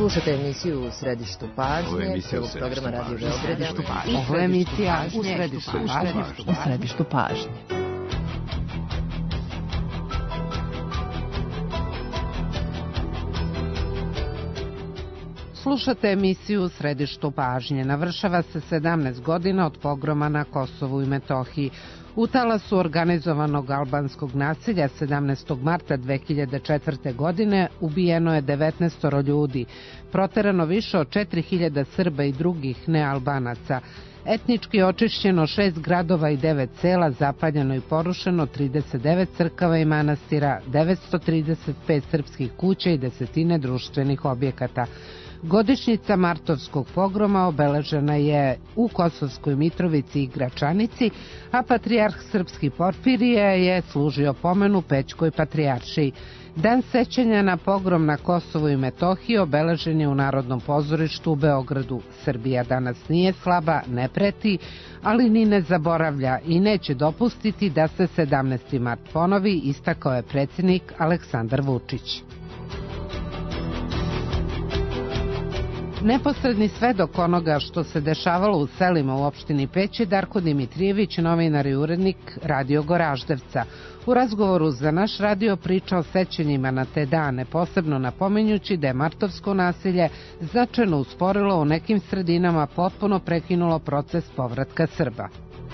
Slušate emisiju U središtu pažnje, prvog programa Radio Beograda. Ovo je emisija U središtu pažnje. Slušate emisiju U središtu pažnje. Navršava se 17 godina od pogroma na Kosovu i Metohiji. U talasu organizovanog albanskog nasilja 17. marta 2004. godine ubijeno je 19 ljudi, proterano više od 4000 Srba i drugih nealbanaca, etnički očišćeno 6 gradova i 9 sela, zapaljeno i porušeno 39 crkava i manastira, 935 srpskih kuća i desetine društvenih objekata. Godišnjica martovskog pogroma obeležena je u Kosovskoj Mitrovici i Gračanici, a patrijarh srpski Porfirije je služio pomenu Pećkoj patrijaršiji. Dan sećanja na pogrom na Kosovu i Metohiji obeležen je u Narodnom pozorištu u Beogradu. Srbija danas nije slaba, ne preti, ali ni ne zaboravlja i neće dopustiti da se 17. mart ponovi, istakao je predsjednik Aleksandar Vučić. Neposredni svedok onoga što se dešavalo u selima u opštini Peć je Darko Dimitrijević, novinar i urednik Radio Goraždevca. U razgovoru za naš radio priča o sećanjima na te dane, posebno napominjući da je martovsko nasilje značajno usporilo, u nekim sredinama potpuno prekinulo proces povratka Srba.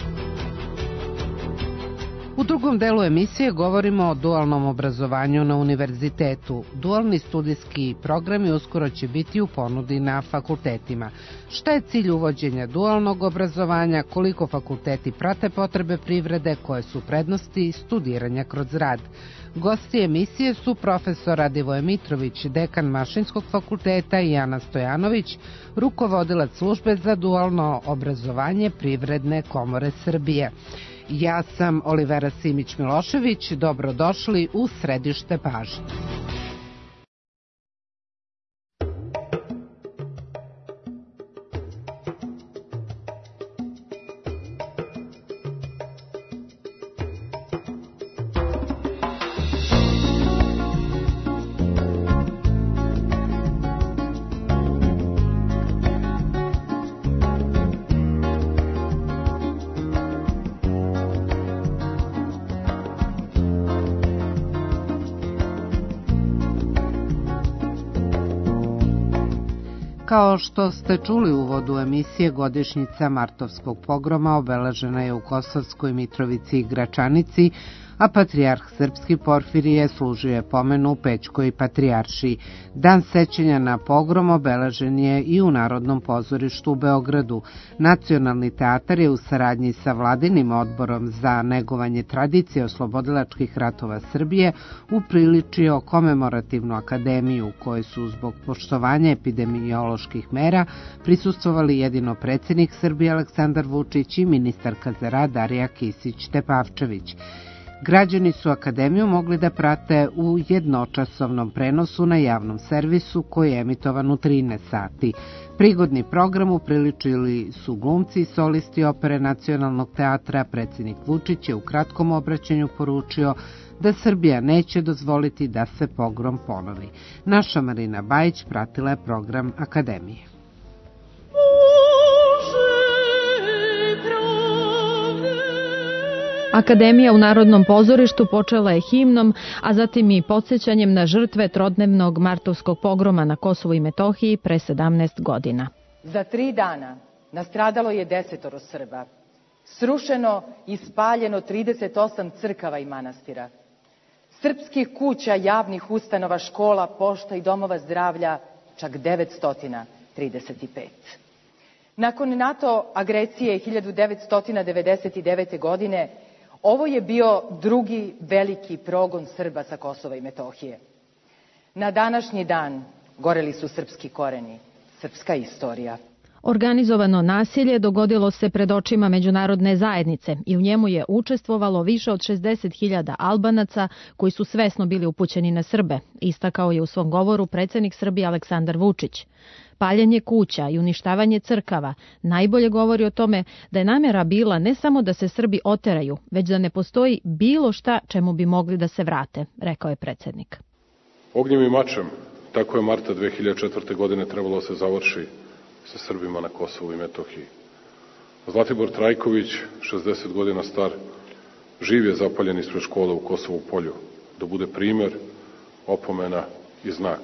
U drugom delu emisije govorimo o dualnom obrazovanju na univerzitetu. Dualni studijski programi uskoro će biti u ponudi na fakultetima. Šta je cilj uvođenja dualnog obrazovanja, koliko fakulteti prate potrebe privrede, koje su prednosti studiranja kroz rad? Gosti emisije su profesor Radivoje Mitrović, dekan Mašinskog fakulteta, i Ana Stojanović, rukovodilac službe za dualno obrazovanje Privredne komore Srbije. Ja sam Olivera Simić-Milošević, dobrodošli u središte pažnje. Kao što ste čuli u uvodu emisije, godišnjica martovskog pogroma obeležena je u Kosovskoj Mitrovici i Gračanici, a patrijarh srpski Porfirije služio je pomenu Pećkoj patrijaršiji. Dan sećanja na pogrom obeležen je i u Narodnom pozorištu u Beogradu. Nacionalni teatar je u saradnji sa Vladinim odborom za negovanje tradicije oslobodilačkih ratova Srbije upriličio komemorativnu akademiju, kojoj su zbog poštovanja epidemioloških mera prisustvovali jedino predsjednik Srbije Aleksandar Vučić i ministarka za rad Darija Kisić-Tepavčević. Građani su akademiju mogli da prate u jednočasovnom prenosu na javnom servisu koji je emitovan u 13 sati. Prigodni program upriličili su glumci i solisti opere Nacionalnog teatra. Predsjednik Vučić je u kratkom obraćanju poručio da Srbija neće dozvoliti da se pogrom ponovi. Naša Marina Bajić pratila je program akademije. Akademija u Narodnom pozorištu počela je himnom, a zatim i podsjećanjem na žrtve trodnevnog martovskog pogroma na Kosovu i Metohiji pre 17 godina. Za 3 dana nastradalo je 10 Srba, srušeno i spaljeno 38 crkava i manastira, srpskih kuća, javnih ustanova, škola, pošta i domova zdravlja čak 935. Nakon NATO agresije 1999. godine, ovo je bio drugi veliki progon Srba sa Kosova i Metohije. Na današnji dan goreli su srpski koreni, srpska istorija. Organizovano nasilje dogodilo se pred očima međunarodne zajednice i u njemu je učestvovalo više od 60.000 Albanaca koji su svesno bili upućeni na Srbe, istakao je u svom govoru predsjednik Srbije Aleksandar Vučić. Paljenje kuća i uništavanje crkava najbolje govori o tome da je namjera bila ne samo da se Srbi oteraju, već da ne postoji bilo šta čemu bi mogli da se vrate, rekao je predsjednik. Ognjem i mačem tako je marta 2004. godine trebalo se završi sa Srbima na Kosovu i Metohiji. Zlatibor Trajković, 60 godina star, živ je zapaljen ispred škole u Kosovu Polju, da bude primer, opomena i znak.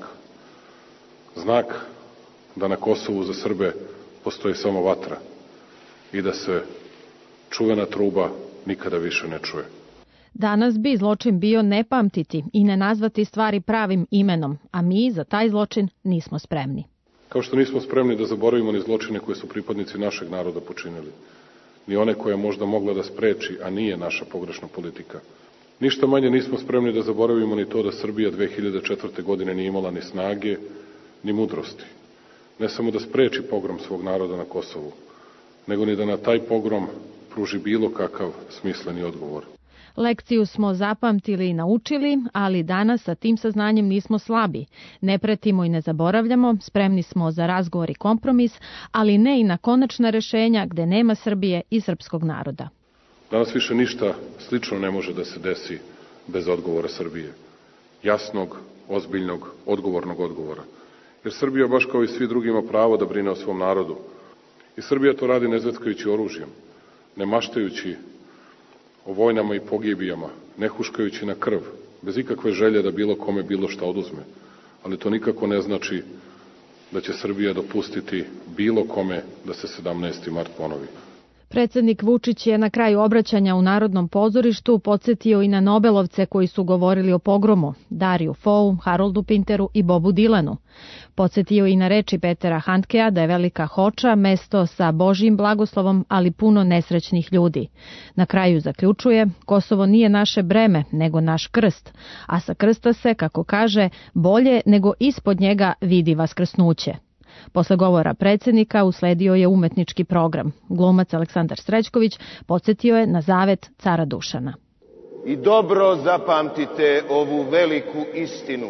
Znak da na Kosovu za Srbe postoji samo vatra i da se čuvena truba nikada više ne čuje. Danas bi zločin bio ne pamtiti i ne nazvati stvari pravim imenom, a mi za taj zločin nismo spremni. Kao što nismo spremni da zaboravimo ni zločine koje su pripadnici našeg naroda počinili, ni one koje je možda mogla da spreči, a nije naša pogrešna politika. Ništa manje nismo spremni da zaboravimo ni to da Srbija 2004. godine nije imala ni snage, ni mudrosti. Ne samo da spreči pogrom svog naroda na Kosovu, nego ni da na taj pogrom pruži bilo kakav smisleni odgovor. Lekciju smo zapamtili i naučili, ali danas sa tim saznanjem nismo slabi. Ne pretimo i ne zaboravljamo, spremni smo za razgovor i kompromis, ali ne i na konačna rešenja gde nema Srbije i srpskog naroda. Danas više ništa slično ne može da se desi bez odgovora Srbije. Jasnog, ozbiljnog, odgovornog odgovora. Jer Srbija, baš kao i svi drugi, ima pravo da brine o svom narodu. I Srbija to radi ne zveckajući oružjem, ne maštajući o vojnama i pogibijama, ne huškajući na krv, bez ikakve želje da bilo kome bilo šta oduzme. Ali to nikako ne znači da će Srbija dopustiti bilo kome da se 17. mart ponovi. Predsednik Vučić je na kraju obraćanja u Narodnom pozorištu podsjetio i na Nobelovce koji su govorili o pogromu, Dariju Fou, Haroldu Pinteru i Bobu Dilanu. Podsjetio i na reči Petera Handkea da je Velika Hoča mesto sa Božjim blagoslovom, ali puno nesrećnih ljudi. Na kraju zaključuje, Kosovo nije naše breme, nego naš krst, a sa krsta se, kako kaže, bolje nego ispod njega vidi vaskrsnuće. Posle govora predsjednika usledio je umetnički program. Glumac Aleksandar Srećković podsjetio je na zavet cara Dušana. I dobro zapamtite ovu veliku istinu.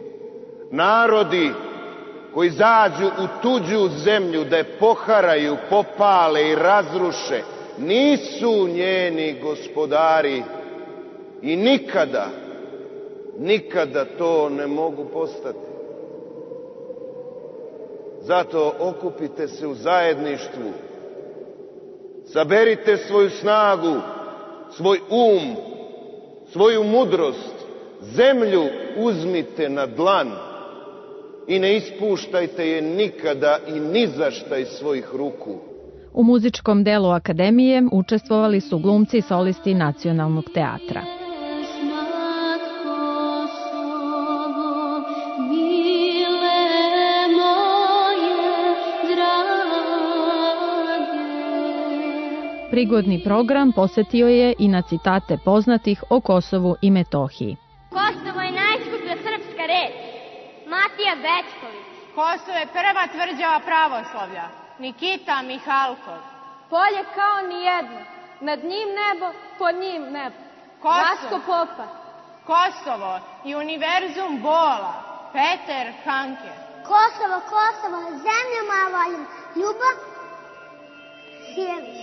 Narodi koji zađu u tuđu zemlju da je poharaju, popale i razruše, nisu njeni gospodari i nikada to ne mogu postati. Zato okupite se u zajedništvu, saberite svoju snagu, svoj svoju mudrost, zemlju uzmite na dlan i ne ispuštajte je nikada i ni za šta iz svojih ruku. U muzičkom delu Akademije učestvovali su glumci i solisti Nacionalnog teatra. Prigodni program posjetio je i na citate poznatih o Kosovu i Metohiji. Kosovo je najskuplja srpska reč. Matija Bećković. Kosovo je prva tvrđava pravoslavlja. Nikita Mihalkov. Polje kao nijedno. Nad njim nebo, pod njim nebo. Vasko Popa. Kosovo i univerzum bola. Peter Hanke. Kosovo, zemlju moja volim. Ljubav, Sjević.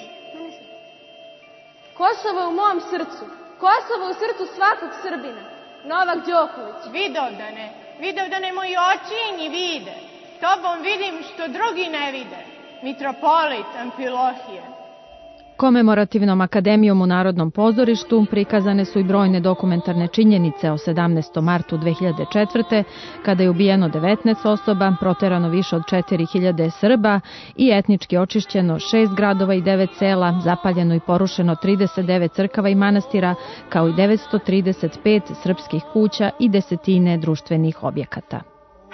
Kosovo u mom srcu. Kosovo u srcu svakog Srbina. Novak Đoković. Vidovdane moji oči nji vide. Tobom vidim što drugi ne vide. Mitropolit Amfilohije. Komemorativnom akademijom u Narodnom pozorištu prikazane su i brojne dokumentarne činjenice o 17. martu 2004. kada je ubijeno 19 osoba, proterano više od 4000 Srba i etnički očišćeno 6 gradova i 9 sela, zapaljeno i porušeno 39 crkava i manastira, kao i 935 srpskih kuća i desetine društvenih objekata.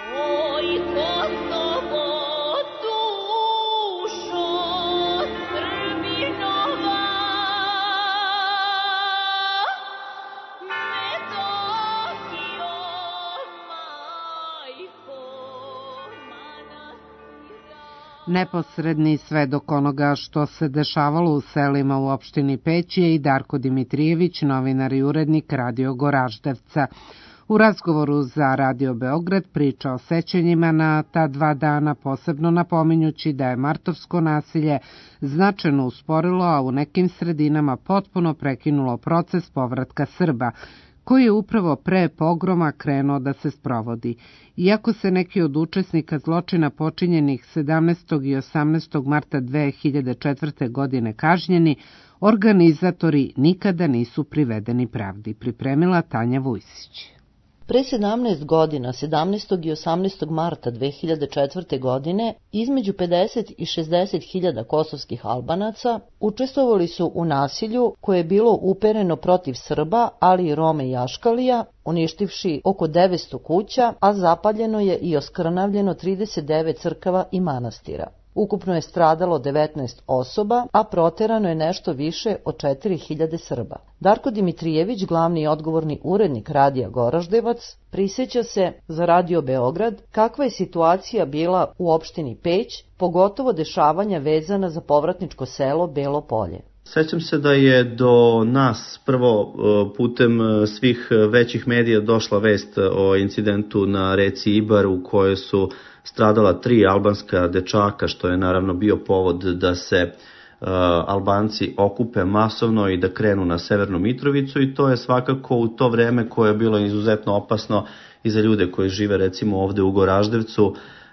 Neposredni svedok onoga što se dešavalo u selima u opštini Peć je i Darko Dimitrijević, novinar i urednik Radio Goraždevca. U razgovoru za Radio Beograd priča o sećanjima na ta 2 dana, posebno napominjući da je martovsko nasilje značajno usporilo, a u nekim sredinama potpuno prekinulo proces povratka Srba, koji je upravo pre pogroma krenuo da se sprovodi. Iako se neki od učesnika zločina počinjenih 17. i 18. marta 2004. godine kažnjeni, organizatori nikada nisu privedeni pravdi, pripremila Tanja Vujsić. Pre 17 godina, 17. i 18. marta 2004. godine, između 50 i 60 hiljada kosovskih Albanaca učestvovali su u nasilju koje je bilo upereno protiv Srba, ali i Roma i Aškalija, uništivši oko 900 kuća, a zapaljeno je i oskrnavljeno 39 crkava i manastira. Ukupno je stradalo 19 osoba, a proterano je nešto više od 4000 Srba. Darko Dimitrijević, glavni i odgovorni urednik Radija Goraždevac, prisjeća se za Radio Beograd kakva je situacija bila u opštini Peć, pogotovo dešavanja vezana za povratničko selo Belo Polje. Sećam se da je do nas prvo putem svih većih medija došla vest o incidentu na reci Ibar u kojoj su stradala 3 albanska dečaka, što je naravno bio povod da se Albanci okupe masovno i da krenu na Severnu Mitrovicu, i to je svakako u to vreme koje je bilo izuzetno opasno i za ljude koji žive recimo ovde u Goraždevcu,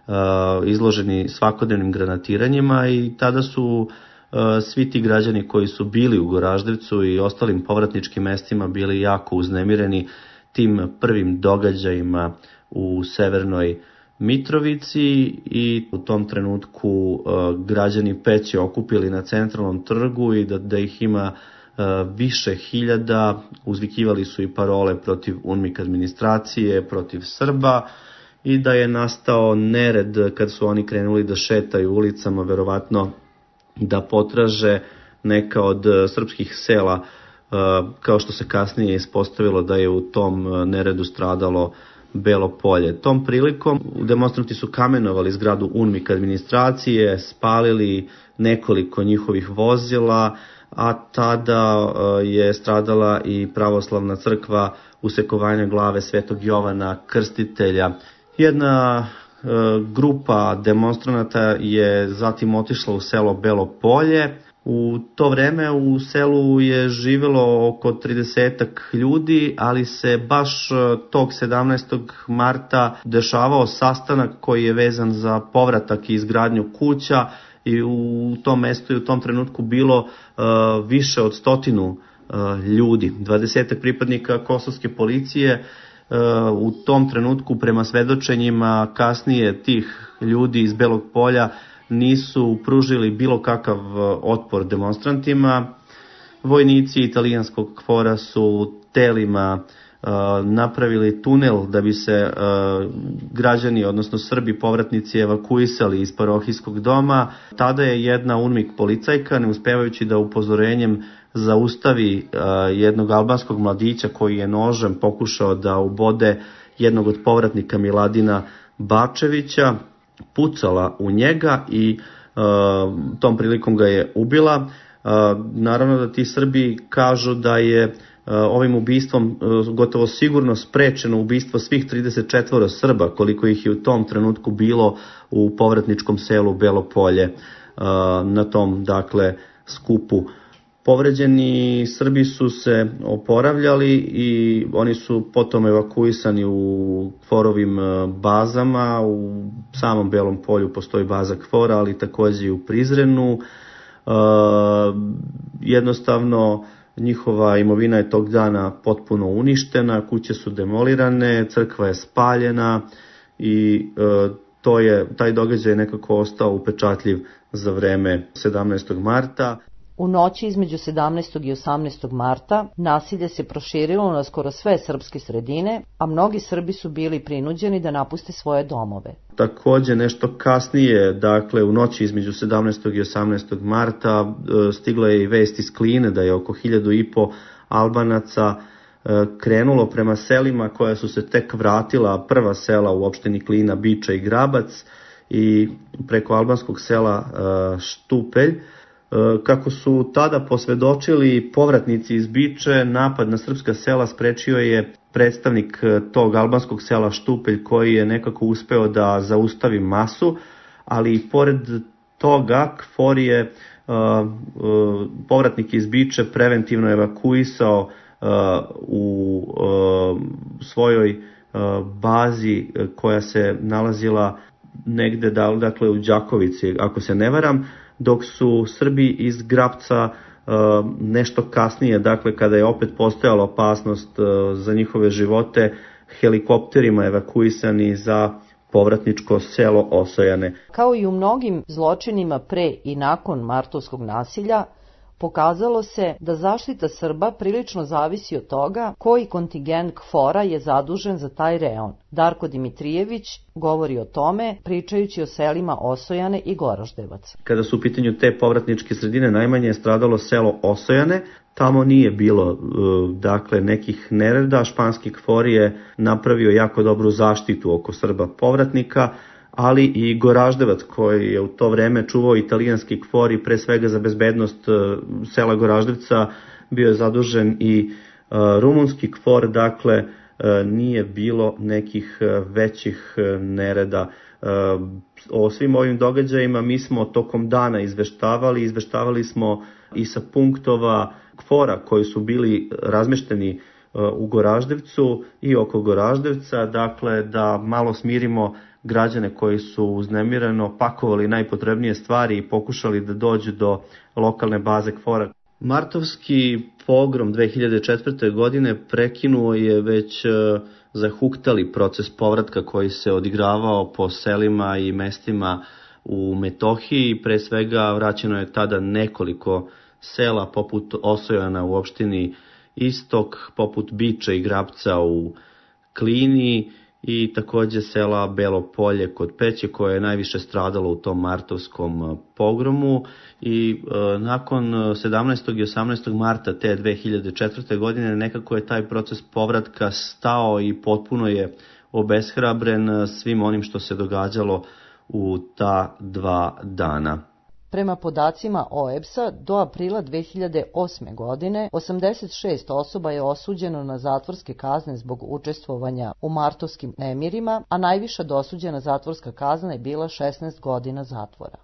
izloženi svakodnevnim granatiranjima, i tada su svi ti građani koji su bili u Goraždevcu i ostalim povratničkim mestima bili jako uznemireni tim prvim događajima u Severnoj Mitrovici, i u tom trenutku građani Peći okupili na centralnom trgu i da ih ima više hiljada, uzvikivali su i parole protiv UNMIK administracije, protiv Srba, i da je nastao nered kad su oni krenuli da šetaju ulicama, verovatno da potraže neka od srpskih sela, kao što se kasnije ispostavilo da je u tom neredu stradalo Belo Polje. Tom prilikom demonstranti su kamenovali zgradu UNMIK administracije, spalili nekoliko njihovih vozila, a tada je stradala i pravoslavna crkva usekovanja glave Svetog Jovana Krstitelja. Jedna grupa demonstranata je zatim otišla u selo Belo Polje. U to vreme u selu je živelo oko 30-ak ljudi, ali se baš tog 17. marta dešavao sastanak koji je vezan za povratak i izgradnju kuća, i u tom mestu i u tom trenutku bilo više od 100 ljudi, 20 pripadnika kosovske policije. U tom trenutku, prema svedočenjima kasnije tih ljudi iz Belog Polja, nisu pružili bilo kakav otpor demonstrantima. Vojnici italijanskog KFOR-a su telima napravili tunel da bi se građani, odnosno Srbi povratnici, evakuisali iz parohijskog doma. Tada je jedna UNMIK policajka, ne uspevajući da upozorenjem zaustavi jednog albanskog mladića koji je nožem pokušao da ubode jednog od povratnika Miladina Bačevića, pucala u njega i tom prilikom ga je ubila. Naravno da ti Srbi kažu da je ovim ubistvom gotovo sigurno sprečeno ubistvo svih 34 Srba, koliko ih je u tom trenutku bilo u povratničkom selu Belo Polje na tom, dakle, skupu. Povređeni Srbi su se oporavljali i oni su potom evakuisani u KFOR-ovim bazama. U samom Belom Polju postoji baza KFOR-a, ali takođe i u Prizrenu. Jednostavno, njihova imovina je tog dana potpuno uništena, kuće su demolirane, crkva je spaljena i taj događaj je nekako ostao upečatljiv za vreme 17. marta. U noći između 17. i 18. marta nasilje se proširilo na skoro sve srpske sredine, a mnogi Srbi su bili prinuđeni da napuste svoje domove. Takođe nešto kasnije, dakle u noći između 17. i 18. marta stigla je i vest iz Kline da je oko 1500 Albanaca krenulo prema selima koja su se tek vratila, prva sela u opštini Klina, Biča i Grabac, i preko albanskog sela Štupelj. Kako su tada posvedočili povratnici iz Biče, napad na srpska sela sprečio je predstavnik tog albanskog sela Štupelj, koji je nekako uspeo da zaustavi masu, ali i pored toga KFOR je povratnike iz Biče preventivno evakuisao u svojoj bazi koja se nalazila negde, dakle u Đakovici, ako se ne varam, dok su Srbi iz Grapca nešto kasnije, dakle kada je opet postojala opasnost za njihove živote, helikopterima evakuisani za povratničko selo Osojane. Kao i u mnogim zločinima pre i nakon martovskog nasilja, pokazalo se da zaštita Srba prilično zavisi od toga koji kontingent KFOR-a je zadužen za taj reon. Darko Dimitrijević govori o tome pričajući o selima Osojane i Goraždevac. Kada su u pitanju te povratničke sredine, najmanje je stradalo selo Osojane. Tamo nije bilo dakle nekih nereda. Španski KFOR je napravio jako dobru zaštitu oko Srba povratnika, ali i Goraždevac koji je u to vreme čuvao italijanski KFOR i pre svega za bezbednost sela Goraždevca bio je zadužen i rumunski KFOR, dakle nije bilo nekih većih nereda. O svim ovim događajima mi smo tokom dana izveštavali smo i sa punktova KFOR-a koji su bili razmešteni u Goraždevcu i oko Goraždevca, dakle da malo smirimo građane koji su uznemireno pakovali najpotrebnije stvari i pokušali da dođu do lokalne baze KFOR-a. Martovski pogrom 2004. godine prekinuo je već zahuktali proces povratka koji se odigravao po selima i mestima u Metohiji. Pre svega vraćeno je tada nekoliko sela poput Osojana u opštini Istok, poput Biča i Grapca u Klini i takođe sela Belo Polje kod Peće koje je najviše stradalo u tom martovskom pogromu i nakon 17. i 18. marta te 2004. godine nekako je taj proces povratka stao i potpuno je obeshrabren svim onim što se događalo u ta 2 dana. Prema podacima OEBS-a, do aprila 2008. godine 86 osoba je osuđeno na zatvorske kazne zbog učestvovanja u martovskim nemirima, a najviša dosuđena zatvorska kazna je bila 16 godina zatvora.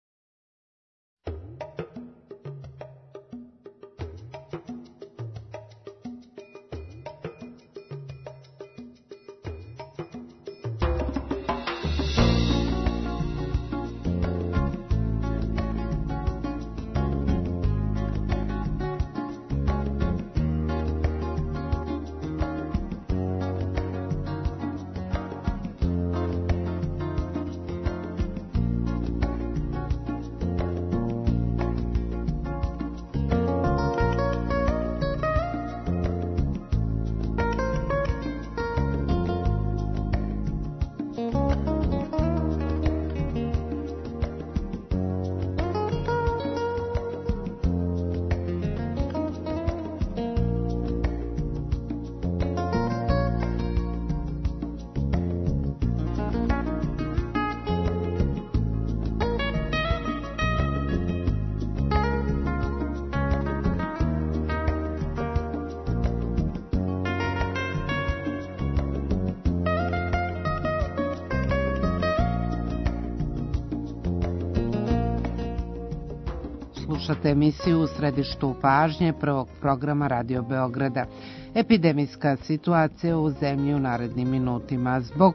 Slušate emisiju u središtu pažnje prvog programa Radio Beograda. Epidemijska situacija u zemlji u narednim minutima. Zbog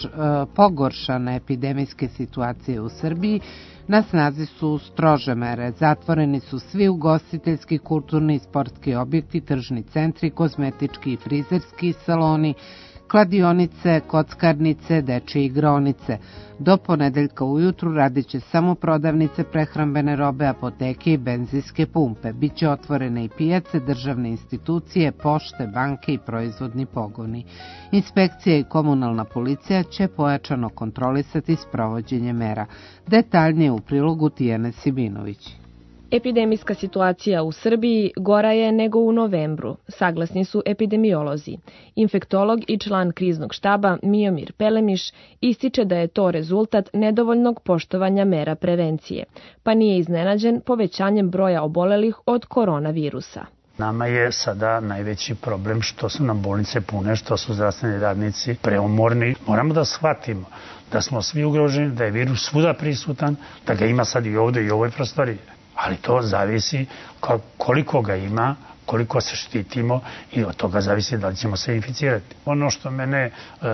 pogoršane epidemijske situacije u Srbiji na snazi su strože mere. Zatvoreni su svi ugostiteljski, kulturni i sportski objekti, tržni centri, kozmetički i frizerski saloni, kladionice, kockarnice, dečije igraonice. Do ponedeljka ujutru radit će samo prodavnice prehrambene robe, apoteke i benzinske pumpe. Biće otvorene i pijace, državne institucije, pošte, banke i proizvodni pogoni. Inspekcija i komunalna policija će pojačano kontrolisati sprovođenje mera. Detaljnije u prilogu Tijane Sibinović. Epidemijska situacija u Srbiji gora je nego u novembru, saglasni su epidemiolozi. Infektolog i član kriznog štaba Miomir Pelemiš ističe da je to rezultat nedovoljnog poštovanja mera prevencije, pa nije iznenađen povećanjem broja obolelih od koronavirusa. Nama je sada najveći problem što su nam bolnice pune, što su zdravstveni radnici preumorni. Moramo da shvatimo da smo svi ugroženi, da je virus svuda prisutan, da ga ima sad i ovde i u ovoj prostoriji. Ali to zavisi koliko ga ima, koliko se štitimo i od toga zavisi da li ćemo se inficirati. Ono što mene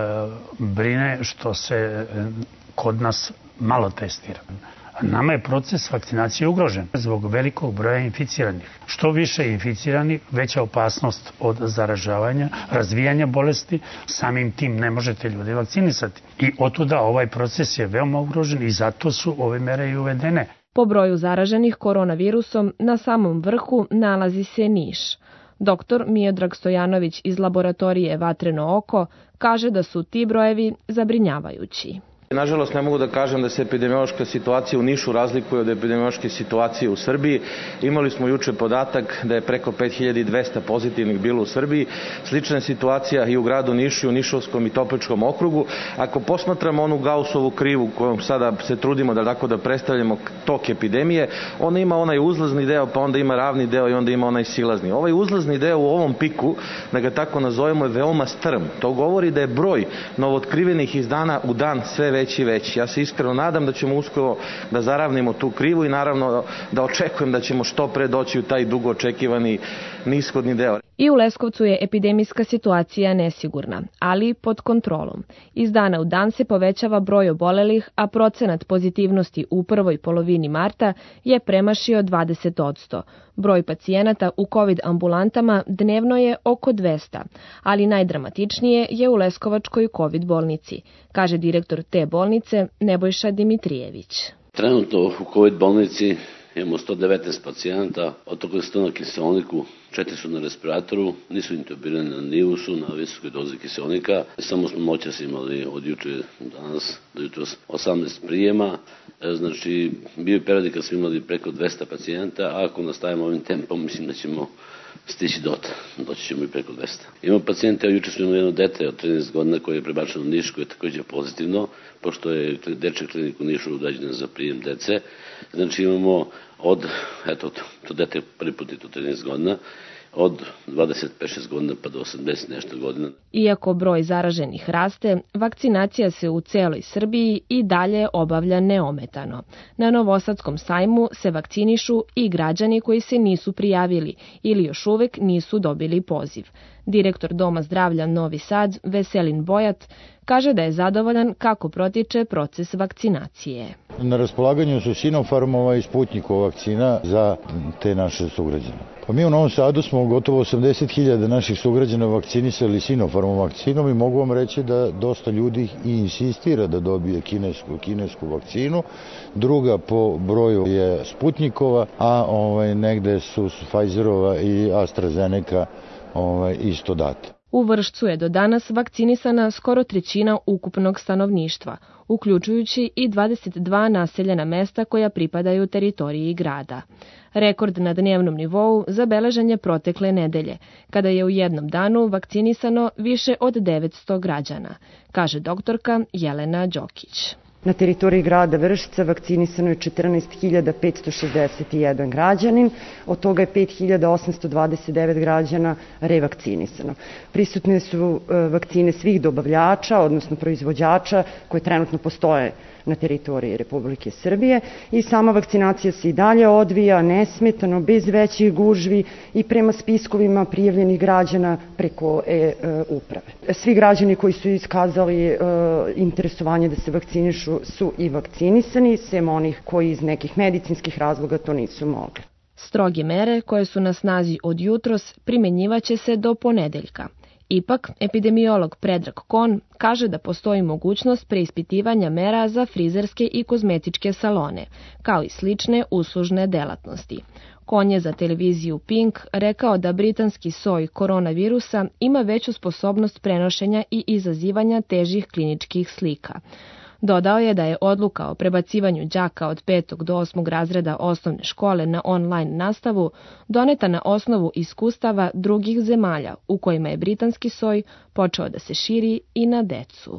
brine što se kod nas malo testira. Nama je proces vakcinacije ugrožen zbog velikog broja inficiranih. Što više inficirani, veća opasnost od zaražavanja, razvijanja bolesti, samim tim ne možete ljude vakcinisati. I otuda ovaj proces je veoma ugrožen i zato su ove mere i uvedene. Po broju zaraženih koronavirusom na samom vrhu nalazi se Niš. Doktor Miodrag Stojanović iz laboratorije Vatreno oko kaže da su ti brojevi zabrinjavajući. Nažalost, ne mogu da kažem da se epidemiološka situacija u Nišu razlikuje od epidemiološke situacije u Srbiji. Imali smo juče podatak da je preko 5200 pozitivnih bilo u Srbiji. Slična je situacija i u gradu Nišu, u Nišavskom i Topličkom okrugu. Ako posmatramo onu Gaussovu krivu kojom sada se trudimo da predstavljamo tok epidemije, ona ima onaj uzlazni deo, pa onda ima ravni deo i onda ima onaj silazni. Ovaj uzlazni deo u ovom piku, da ga tako nazovemo, je veoma strm. To govori da je broj novootkrivenih iz dana u dan sve veći i veći. Ja se iskreno nadam da ćemo uskoro da zaravnimo tu krivu i naravno da očekujem da ćemo što pre doći u taj dugo očekivani nishodni deo. I u Leskovcu je epidemijska situacija nesigurna, ali pod kontrolom. Iz dana u dan se povećava broj obolelih, a procenat pozitivnosti u prvoj polovini marta je premašio 20%. Broj pacijenata u COVID ambulantama dnevno je oko 200, ali najdramatičnije je u Leskovačkoj COVID bolnici, kaže direktor te bolnice Nebojša Dimitrijević. Trenutno u COVID bolnici imamo 119 pacijenata, od toga 100 na kiseoniku, 4 su na respiratoru, nisu intubirani na NIUS-u, na visokoj dozi kiseonika. Samo smo noćas imali od juče danas do jutros 18 prijema. Znači, bio je period kad smo imali preko 200 pacijenta, a ako nastavimo ovim tempom, mislim da ćemo stići doći ćemo i preko 200. Imamo pacijente, a juče smo imali jedno dete od 13 godina koje je prebačeno u Niš, koje je također pozitivno, pošto je dečja klinika u Nišu urađena za prijem dece. Znači imamo to dete prvi put je to 13 godina, od 25-6 godina pa do 80 nešto godina. Iako broj zaraženih raste, vakcinacija se u celoj Srbiji i dalje obavlja neometano. Na Novosadskom sajmu se vakcinišu i građani koji se nisu prijavili ili još uvek nisu dobili poziv. Direktor Doma zdravlja Novi Sad, Veselin Bojat, kaže da je zadovoljan kako protiče proces vakcinacije. Na raspolaganju su Sinopharmova i Sputnikova vakcina za te naše sugrađane. Pa mi u Novom Sadu smo gotovo 80.000 naših sugrađana vakcinisali Sinopharmom vakcinom i mogu vam reći da dosta ljudi i insistira da dobije kinesku vakcinu. Druga po broju je Sputnikova, a negde su Pfizerova i AstraZeneca isto date. U Vršcu je do danas vakcinisana skoro 1/3 ukupnog stanovništva, uključujući i 22 naseljena mesta koja pripadaju teritoriji grada. Rekord na dnevnom nivou zabeležen je protekle nedelje, kada je u jednom danu vakcinisano više od 900 građana, kaže doktorka Jelena Đokić. Na teritoriji grada Vršca vakcinisano je 14.561 građanin, od toga je 5.829 građana revakcinisano. Prisutne su vakcine svih dobavljača, odnosno proizvođača koje trenutno postoje na teritoriji Republike Srbije i sama vakcinacija se i dalje odvija nesmetano, bez većih gužvi i prema spiskovima prijavljenih građana preko e-uprave. Svi građani koji su iskazali interesovanje da se vakcinišu su i vakcinisani, sem onih koji iz nekih medicinskih razloga to nisu mogli. Stroge mere koje su na snazi od jutros primenjivaće se do ponedeljka. Ipak, epidemiolog Predrag Kon kaže da postoji mogućnost preispitivanja mera za frizerske i kozmetičke salone, kao i slične uslužne delatnosti. Kon je za televiziju Pink rekao da britanski soj koronavirusa ima veću sposobnost prenošenja i izazivanja težih kliničkih slika. Dodao je da je odluka o prebacivanju đaka od 5. do 8. razreda osnovne škole na online nastavu doneta na osnovu iskustava drugih zemalja u kojima je britanski soj počeo da se širi i na decu.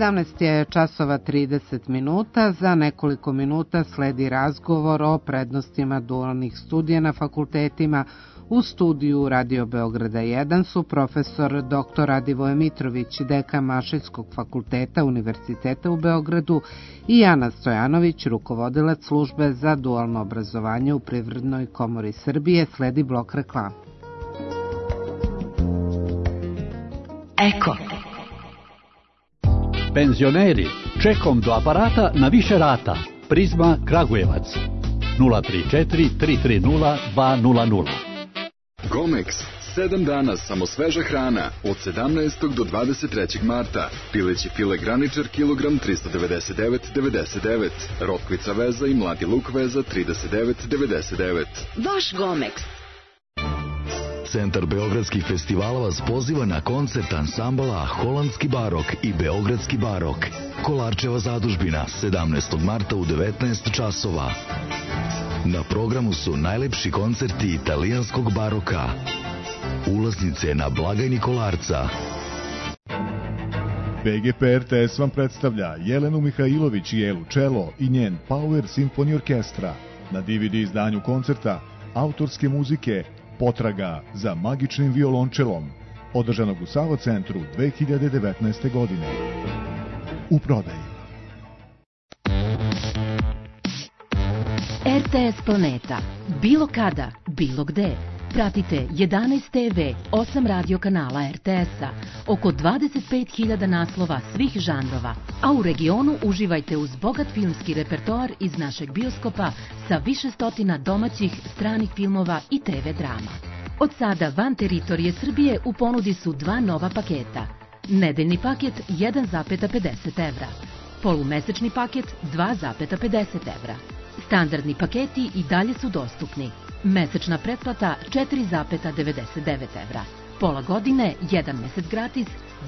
17 je časova 30 minuta. Za nekoliko minuta sledi razgovor o prednostima dualnih studija na fakultetima. U studiju Radio Beograda 1 su profesor dr. Radivoje Mitrović, dekan Mašinskog fakulteta Univerziteta u Beogradu, i Ana Stojanović, rukovodilac službe za dualno obrazovanje u Privrednoj komori Srbije. Sledi blok reklama. Eko. Penzioneri, čekom do aparata na više rata. Prizma Kragujevac 034 330 200. Gomex, 7 dana samo sveža hrana od 17. do 23. marta. Pileći file graničar kilogram 399,99. Rotkvica veza i mladi luk veza 39,99. Vaš Gomex. Centar beogradskih festivala vas poziva na koncert ansambala Holandski barok i Beogradski barok. Kolarčeva zadužbina 17. marta u 19 časova. Na programu su najlepši koncerti italijanskog baroka. Ulaznice na blagajni Kolarca. BGP RTS vam predstavlja Jelenu Mihajlović i Elu Čelo i njen Power Symphony Orkestra. Na DVD izdanju koncerta autorske muzike Potraga za magičnim violončelom, održanog u Savo centru 2019. godine. U prodaji. RTS Planeta. Bilo kada, bilo gde. Pratite 11 TV, 8 radio kanala RTS-a, oko 25.000 naslova svih žanrova, a u regionu uživajte uz bogat filmski repertoar iz našeg bioskopa sa više stotina domaćih, stranih filmova i TV drama. Od sada van teritorije Srbije u ponudi su 2 nova paketa. Nedeljni paket 1,50 evra, polumesečni paket 2,50 evra. Standardni paketi i dalje su dostupni. Mesečna pretplata 4,99 evra. Pola godine, 1 mesec gratis,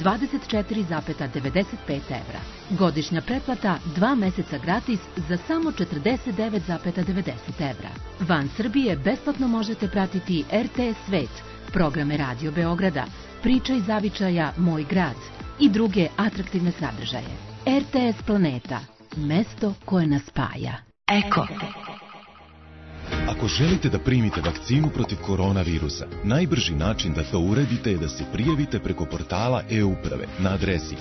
24,95 evra. Godišnja pretplata 2 meseca gratis za samo 49,90 evra. Van Srbije besplatno možete pratiti RTS Svet, programe Radio Beograda, Priča iz zavičaja Moj grad i druge atraktivne sadržaje. RTS Planeta, mesto koje nas spaja. Eko. Ako želite da primite vakcinu protiv koronavirusa, najbrži način da to uradite je da se prijavite preko portala e-uprave na adresi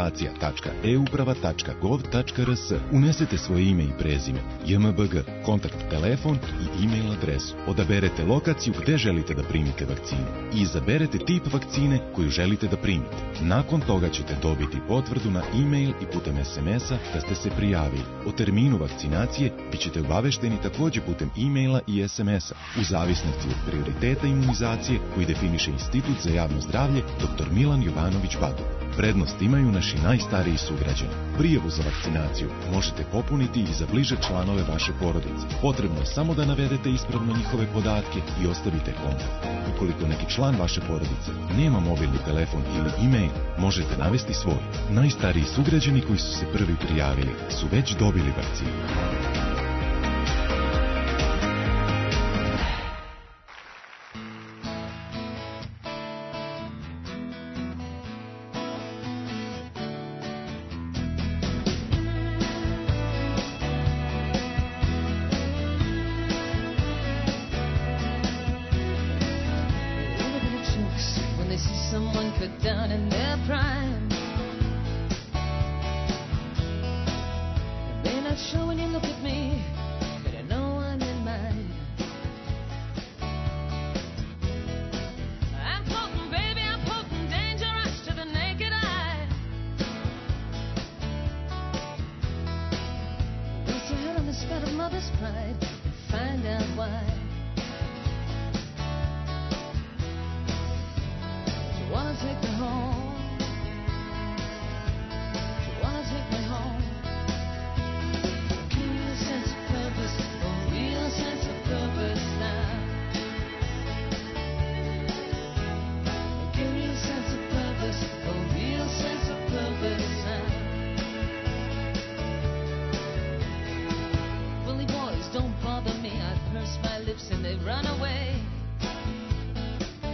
imunizacija.euprava.gov.rs. Unesete svoje ime i prezime, JMBG, kontakt telefon i e-mail adresu. Odaberete lokaciju gde želite da primite vakcinu i izaberete tip vakcine koju želite da primite. Nakon toga ćete dobiti potvrdu na e-mail i putem SMS-a da ste se prijavili. O terminu vakcinacije bit ćete obavešteni takođe putem e-maila i SMS-a, u zavisnosti od prioriteta imunizacije koji definiše Institut za javno zdravlje dr. Milan Jovanović Badu. Prednost imaju naši najstariji sugrađani. Prijavu za vakcinaciju možete popuniti i za bliže članove vaše porodice. Potrebno je samo da navedete ispravno njihove podatke i ostavite kontakt. Ukoliko neki član vaše porodice nema mobilni telefon ili e-mail, možete navesti svoj. Najstariji sugrađani koji su se prvi prijavili su već dobili vakcinu.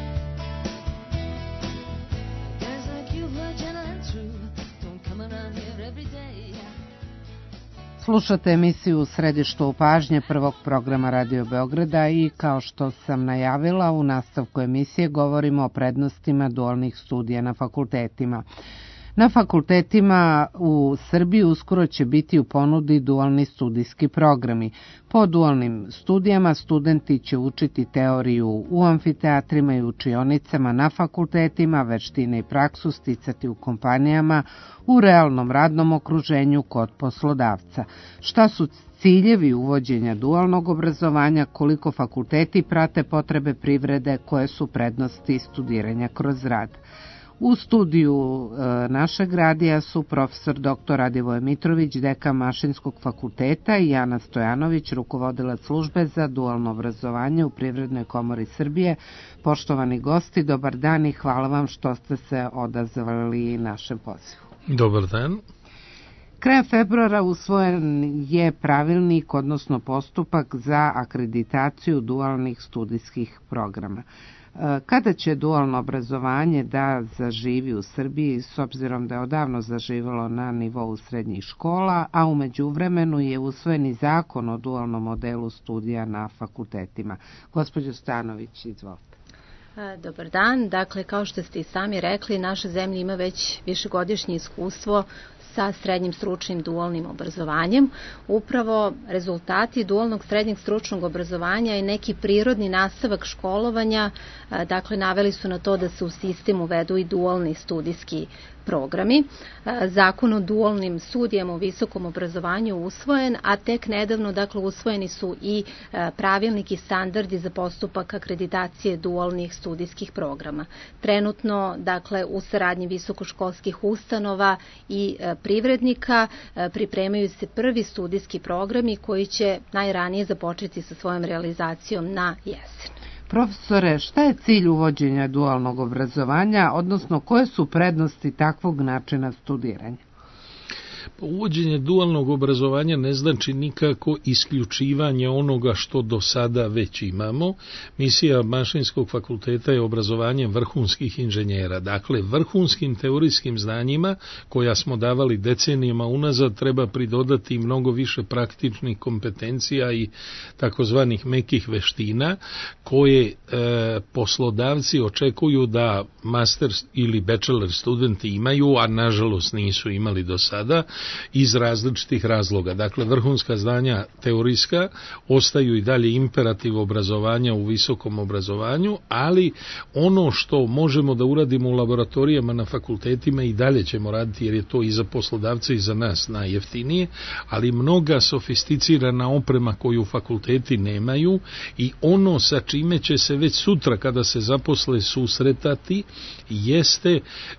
Guys like you, virgin and true, don't come around here. Slušate emisiju U središtu pažnje prvog programa Radio Beograda i kao što sam najavila, u nastavku emisije govorimo o prednostima dualnih studija na fakultetima. Na fakultetima u Srbiji uskoro će biti u ponudi dualni studijski programi. Po dualnim studijama studenti će učiti teoriju u amfiteatrima i učionicama na fakultetima, veštine i praksu sticati u kompanijama, u realnom radnom okruženju kod poslodavca. Šta su ciljevi uvođenja dualnog obrazovanja, koliko fakulteti prate potrebe privrede, koje su prednosti studiranja kroz rad? U studiju našeg radija su profesor dr. Radivoje Mitrović, dekan Mašinskog fakulteta, i Jana Stojanović, rukovodilac službe za dualno obrazovanje u Privrednoj komori Srbije. Poštovani gosti, dobar dan i hvala vam što ste se odazvali našem pozivu. Dobar dan. Krajem februara usvojen je pravilnik, odnosno postupak za akreditaciju dualnih studijskih programa. Kada će dualno obrazovanje da zaživi u Srbiji, s obzirom da je odavno zaživelo na nivou srednjih škola, a u međuvremenu je usvojen i zakon o dualnom modelu studija na fakultetima? Gospođo Stanović, izvolite. Dobar dan. Dakle, kao što ste i sami rekli, naša zemlja ima već višegodišnje iskustvo sa srednjim stručnim dualnim obrazovanjem. Upravo rezultati dualnog srednjeg stručnog obrazovanja i neki prirodni nastavak školovanja, dakle, naveli su na to da se u sistem uvedu i dualni studijski programi. Zakon o dualnim studijama u visokom obrazovanju usvojen, a tek nedavno, dakle, usvojeni su i pravilnik i standardi za postupak akreditacije dualnih studijskih programa. Trenutno, dakle, u saradnji visokoškolskih ustanova i privrednika pripremaju se prvi studijski programi koji će najranije započeti sa svojom realizacijom na jesen. Profesore, šta je cilj uvođenja dualnog obrazovanja, odnosno koje su prednosti takvog načina studiranja? Uvođenje dualnog obrazovanja ne znači nikako isključivanje onoga što do sada već imamo. Misija Mašinskog fakulteta je obrazovanje vrhunskih inženjera. Dakle, vrhunskim teorijskim znanjima koja smo davali decenijama unazad treba pridodati mnogo više praktičnih kompetencija i takozvanih mekih veština koje poslodavci očekuju da master ili bachelor studenti imaju, a nažalost nisu imali do sada, iz različitih razloga. Dakle, vrhunska znanja teorijska ostaju i dalje imperativ obrazovanja u visokom obrazovanju, ali ono što možemo da uradimo u laboratorijama na fakultetima i dalje ćemo raditi, jer je to i za poslodavce i za nas najjeftinije, ali mnoga sofisticirana oprema koju fakulteti nemaju i ono sa čime će se već sutra kada se zaposle susretati jeste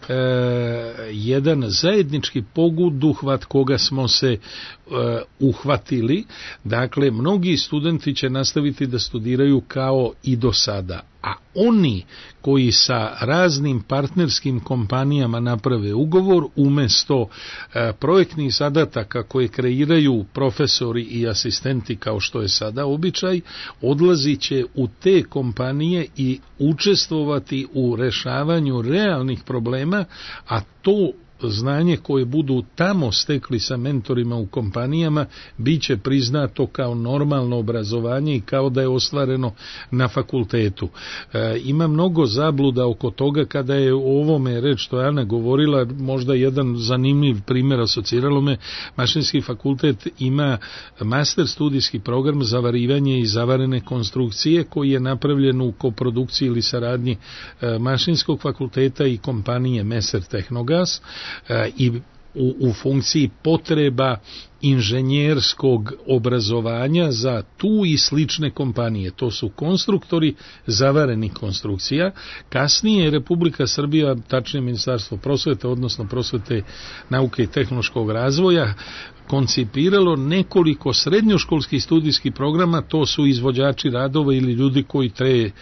jedan zajednički poduhvat koga smo se uhvatili. Dakle, mnogi studenti će nastaviti da studiraju kao i do sada, a oni koji sa raznim partnerskim kompanijama naprave ugovor, umesto projektnih zadataka koje kreiraju profesori i asistenti kao što je sada običaj, odlazit će u te kompanije i učestvovati u rešavanju realnih problema, a to znanje koje budu tamo stekli sa mentorima u kompanijama bit će priznato kao normalno obrazovanje i kao da je ostvareno na fakultetu. Ima mnogo zabluda oko toga kada je o ovome reč što je Ana govorila, možda jedan zanimljiv primjer asociralo me. Mašinski fakultet ima master studijski program za varivanje i zavarene konstrukcije koji je napravljen u koprodukciji ili saradnji Mašinskog fakulteta i kompanije Meser Tehnogas i u funkciji potreba inženjerskog obrazovanja za tu i slične kompanije. To su konstruktori zavarenih konstrukcija. Kasnije je Republika Srbija, tačnije Ministarstvo prosvete, odnosno prosvete, nauke i tehnološkog razvoja, koncipiralo nekoliko srednjoškolskih studijskih programa. To su izvođači radova ili ljudi koji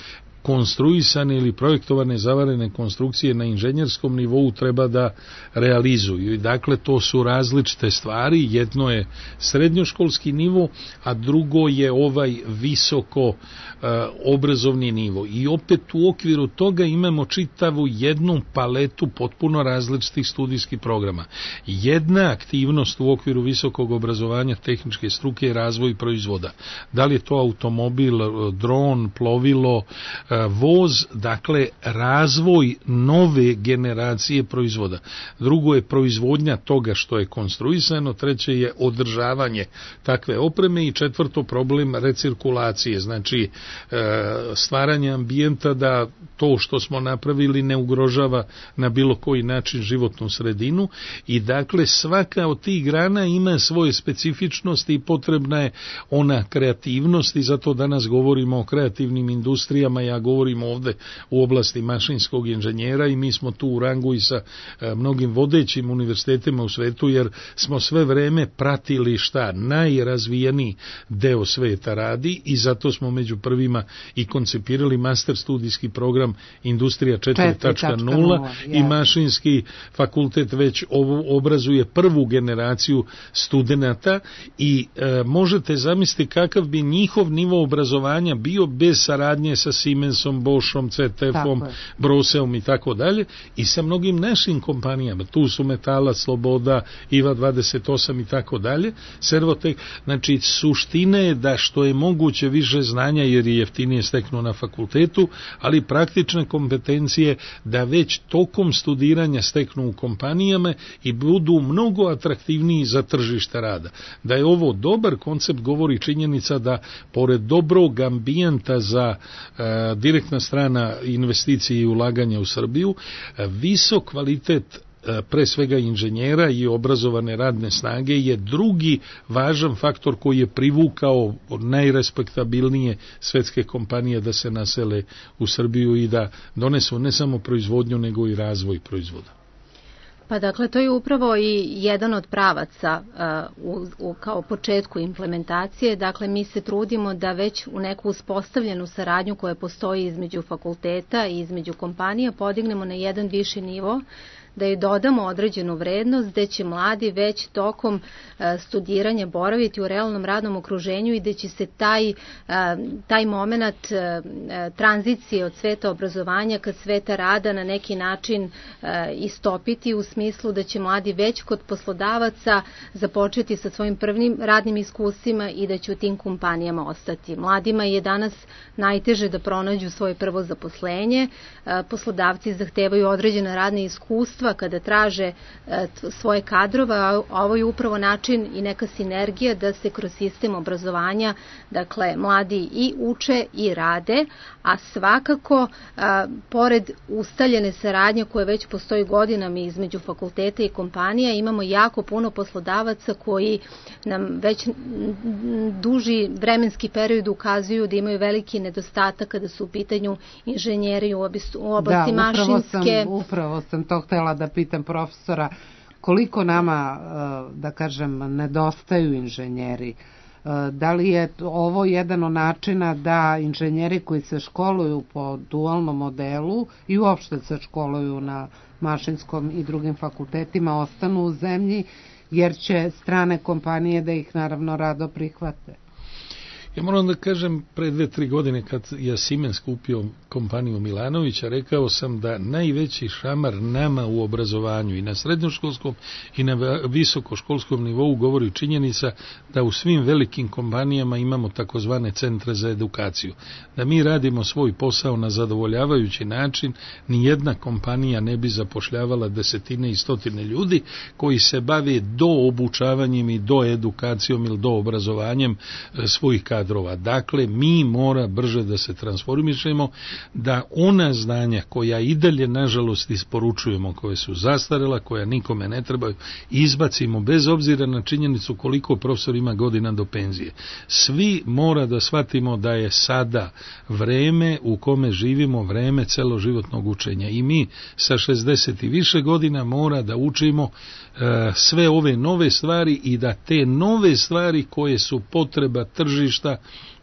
konstruisane ili projektovane zavarene konstrukcije na inženjerskom nivou treba da realizuju. I dakle, to su različite stvari. Jedno je srednjoškolski nivo, a drugo je ovaj visoko obrazovni nivo. I opet u okviru toga imamo čitavu jednu paletu potpuno različitih studijskih programa. Jedna aktivnost u okviru visokog obrazovanja tehničke struke je razvoj proizvoda. Da li je to automobil, dron, plovilo, voz, dakle razvoj nove generacije proizvoda. Drugo je proizvodnja toga što je konstruisano, treće je održavanje takve opreme i četvrto problem recirkulacije, znači stvaranje ambijenta da to što smo napravili ne ugrožava na bilo koji način životnu sredinu i dakle svaka od tih grana ima svoje specifičnosti i potrebna je ona kreativnost i zato danas govorimo o kreativnim industrijama, ja govorim ovde u oblasti mašinskog inženjera i mi smo tu u rangu i sa mnogim vodećim univerzitetima u svetu jer smo sve vreme pratili šta najrazvijeniji deo sveta radi i zato smo među prvima i koncipirali master studijski program Industrija 4.0 i mašinski fakultet već obrazuje prvu generaciju studenata i možete zamisliti kakav bi njihov nivo obrazovanja bio bez saradnje sa Siemensom, Boschom, ZF-om, Broseom i tako dalje i sa mnogim našim kompanijama. Tu su Metala, Sloboda, IVA 28 i tako dalje. Servotek, znači suština je da što je moguće više znanja jer je jeftinije steknu na fakultetu, ali praktične kompetencije da već tokom studiranja steknu u kompanijama i budu mnogo atraktivniji za tržište rada. Da je ovo dobar koncept govori činjenica da pored dobrog ambijenta za direktna strana investicije i ulaganja u Srbiju, visok kvalitet pre svega inženjera i obrazovane radne snage je drugi važan faktor koji je privukao najrespektabilnije svetske kompanije da se nasele u Srbiju i da donesu ne samo proizvodnju nego i razvoj proizvoda. Pa dakle, to je upravo i jedan od pravaca kao početku implementacije. Dakle, mi se trudimo da već u neku uspostavljenu saradnju koja postoji između fakulteta i između kompanija podignemo na jedan viši nivo, da joj dodamo određenu vrednost, gde će mladi već tokom studiranja boraviti u realnom radnom okruženju i da će se taj moment tranzicije od sveta obrazovanja ka sveta rada na neki način istopiti u smislu da će mladi već kod poslodavaca započeti sa svojim prvim radnim iskustvima i da će u tim kompanijama ostati. Mladima je danas najteže da pronađu svoje prvo zaposlenje, poslodavci zahtevaju određena radna iskustva kada traže svoje kadrove, a ovo je upravo način i neka sinergija da se kroz sistem obrazovanja, dakle, mladi i uče i rade, a svakako, pored ustaljene saradnje koje već postoji godinama između fakulteta i kompanija, imamo jako puno poslodavaca koji nam već duži vremenski period ukazuju da imaju veliki nedostatak kada su u pitanju inženjeri u oblasti mašinske. Upravo sam to htjela da pitam profesora, koliko nama, da kažem, nedostaju inženjeri. Da li je ovo jedan od načina da inženjeri koji se školuju po dualnom modelu i uopšte se školuju na mašinskom i drugim fakultetima ostanu u zemlji, jer će strane kompanije da ih naravno rado prihvate? Ja moram da kažem, pre 2-3 godine kad je Siemens kupio kompaniju Milanovića, rekao sam da najveći šamar nama u obrazovanju i na srednjoškolskom i na visokoškolskom nivou govori činjenica da u svim velikim kompanijama imamo takozvane centre za edukaciju. Da mi radimo svoj posao na zadovoljavajući način, ni jedna kompanija ne bi zapošljavala desetine i stotine ljudi koji se bave do obučavanjem i do edukacijom ili do obrazovanjem svojih kadrova. Dakle, mi mora brže da se transformišemo, da ona znanja koja i dalje nažalost isporučujemo, koje su zastarela, koja nikome ne trebaju, izbacimo bez obzira na činjenicu koliko profesor ima godina do penzije. Svi mora da shvatimo da je sada vreme u kome živimo vreme celoživotnog učenja i mi sa 60 i više godina mora da učimo sve ove nove stvari i da te nove stvari koje su potreba tržišta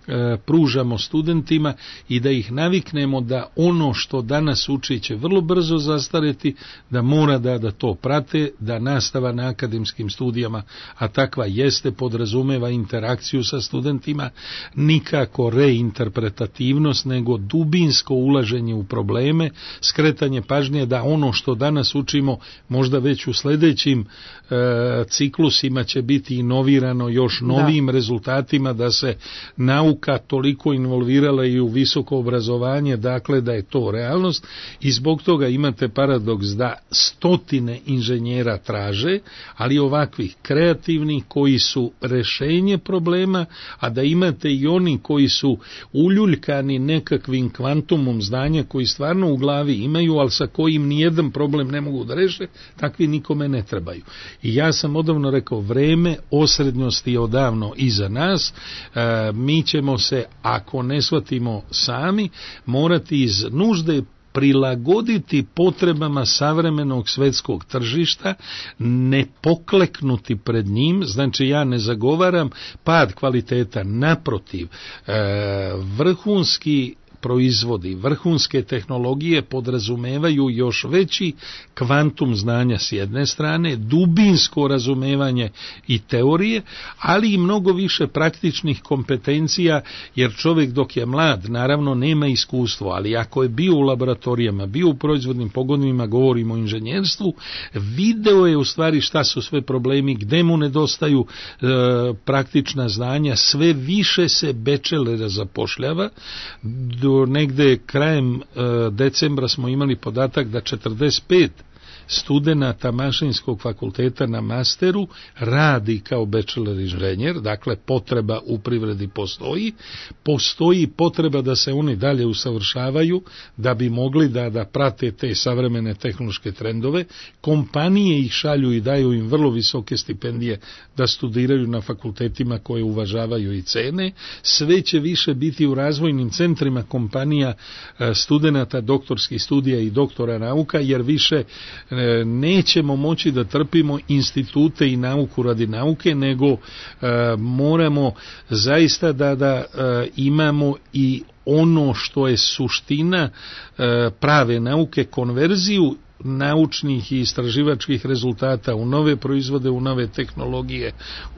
pružamo studentima i da ih naviknemo da ono što danas uči će vrlo brzo zastareti, da mora da to prate, da nastava na akademskim studijama, a takva jeste, podrazumeva interakciju sa studentima, nikako reinterpretativnost, nego dubinsko ulaženje u probleme, skretanje pažnje da ono što danas učimo možda već u sljedećim ciklusima će biti inovirano još novim rezultatima, da se nauka toliko involvirala i u visoko obrazovanje, dakle da je to realnost, i zbog toga imate paradoks da stotine inženjera traže, ali ovakvih kreativnih koji su rešenje problema, a da imate i oni koji su uljuljkani nekakvim kvantumom znanja koji stvarno u glavi imaju, ali sa kojim nijedan problem ne mogu da reše, takvi nikome ne trebaju. I ja sam odavno rekao, vreme osrednjosti je odavno iza nas, mi ćemo se, ako ne shvatimo sami, morati iz nužde prilagoditi potrebama savremenog svetskog tržišta, ne pokleknuti pred njim. Znači, ja ne zagovaram pad kvaliteta, naprotiv, vrhunski proizvodi, vrhunske tehnologije podrazumevaju još veći kvantum znanja s jedne strane, dubinsko razumevanje i teorije, ali i mnogo više praktičnih kompetencija, jer čovjek dok je mlad naravno nema iskustvo, ali ako je bio u laboratorijama, bio u proizvodnim pogonima, govorimo o inženjerstvu, video je u stvari šta su sve problemi, gde mu nedostaju praktična znanja, sve više se bachelora zapošljava. Do negde krajem decembra smo imali podatak da 45 studenata mašinskog fakulteta na masteru radi kao bachelor inženjer, dakle potreba u privredi postoji potreba da se oni dalje usavršavaju da bi mogli da prate te savremene tehnološke trendove. Kompanije ih šalju i daju im vrlo visoke stipendije da studiraju na fakultetima koje uvažavaju i cene. Sve će više biti u razvojnim centrima kompanija studenata doktorskih studija i doktora nauka, jer više nećemo moći da trpimo institute i nauku radi nauke, nego moramo zaista da imamo i ono što je suština prave nauke, konverziju naučnih i istraživačkih rezultata u nove proizvode, u nove tehnologije,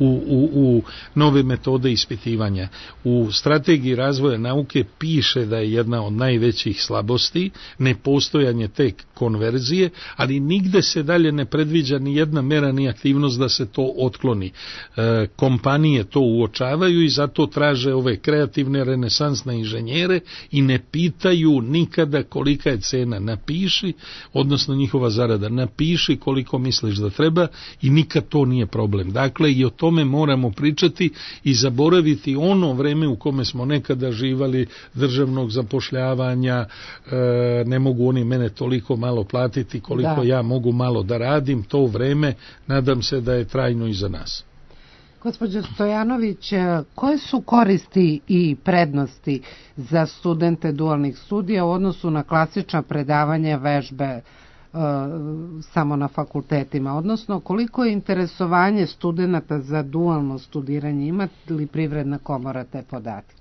u nove metode ispitivanja. U strategiji razvoja nauke piše da je jedna od najvećih slabosti nepostojanje te konverzije, ali nigde se dalje ne predviđa ni jedna mera ni aktivnost da se to otkloni. Kompanije to uočavaju i zato traže ove kreativne renesansne inženjere i ne pitaju nikada kolika je cena. Napiši, odnosno njihova zarada, napiši koliko misliš da treba i nikad to nije problem. Dakle, i o tome moramo pričati i zaboraviti ono vreme u kome smo nekada živali državnog zapošljavanja, ne mogu oni mene toliko malo platiti koliko ja mogu malo da radim. To vreme, nadam se da je trajno iza nas. Gospođo Stojanović, koje su koristi i prednosti za studente dualnih studija u odnosu na klasična predavanja vežbe samo na fakultetima, odnosno koliko je interesovanje studenata za dualno studiranje, ima li Privredna komora te podatke?